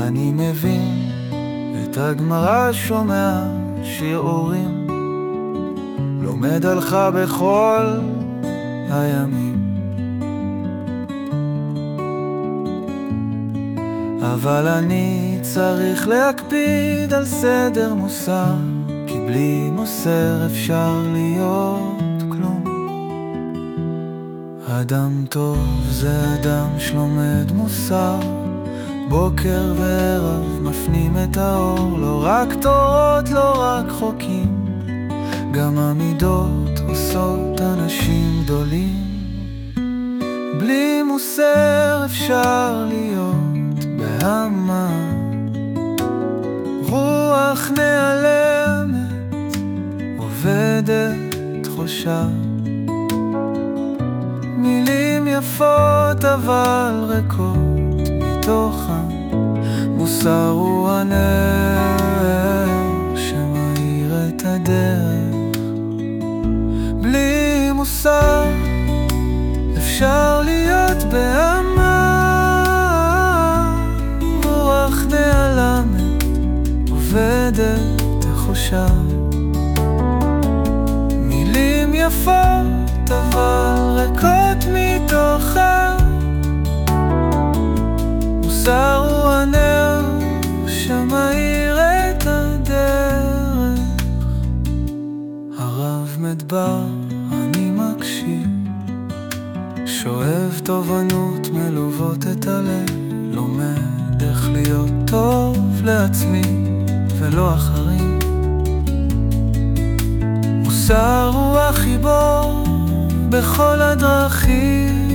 אני מבין את הגמרא, שומע שיעורים, לומד עליך בכל הימים. אבל אני צריך להקפיד על סדר מוסר, כי בלי מוסר אפשר להיות כלום. אדם טוב זה אדם שלומד מוסר, בוקר וערב מפנים את האור. לא רק תורות, לא רק חוקים, גם המידות עושות אנשים גדולים. בלי מוסר אפשר להיות בהמה, רוח נעלמת עובדת חושה, מילים יפות אבל ריקות מתוכן. מוסר הוא הנר שמאיר את הדרך. בלי מוסר אפשר להיות בהמה, רוח נעלמת עובדת תחושה, מילים יפות אבל ריקות מתוכן. מוסר הוא הנר שמאיר את הדרך. הרב מדבר אני מקשיב, שואב תובנות מלוות את הלב, לומד איך להיות טוב לעצמי ולא אחרים. מוסר הוא החיבור בכל הדרכים,